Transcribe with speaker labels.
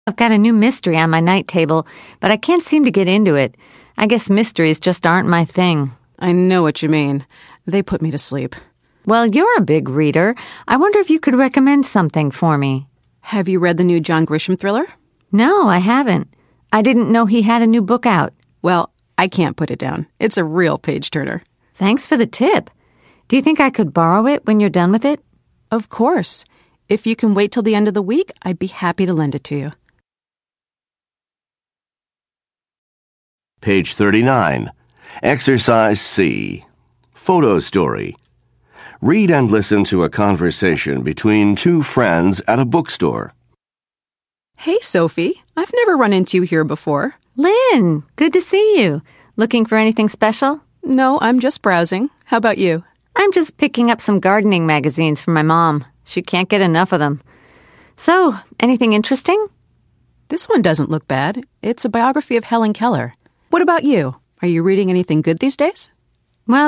Speaker 1: I've got a new mystery on my night table, but I can't seem to get into it. I guess mysteries just aren't my thing.
Speaker 2: I know what you mean. They put me to sleep.
Speaker 1: Well, you're a big reader. I wonder if you could recommend something for me.
Speaker 2: Have you read the new John Grisham thriller?
Speaker 1: No, I haven't. I didn't know he had a new book out.
Speaker 2: Well, I can't put it down. It's a real page-turner.
Speaker 1: Thanks for the tip. Do you think I could borrow it when you're done with it?
Speaker 2: Of course. If you can wait till the end of the week, I'd be happy to lend it to you.
Speaker 3: Page 39. Exercise C. Photo story. Read and listen to a conversation between two friends at a bookstore.
Speaker 2: Hey, Sophie. I've never run into you here before.
Speaker 1: Lynn, good to see you. Looking for anything special?
Speaker 2: No, I'm just browsing. How about you?
Speaker 1: I'm just picking up some gardening magazines for my mom. She can't get enough of them. So, anything interesting?
Speaker 2: This one doesn't look bad. It's a biography of Helen Keller. What about you? Are you reading anything good these days?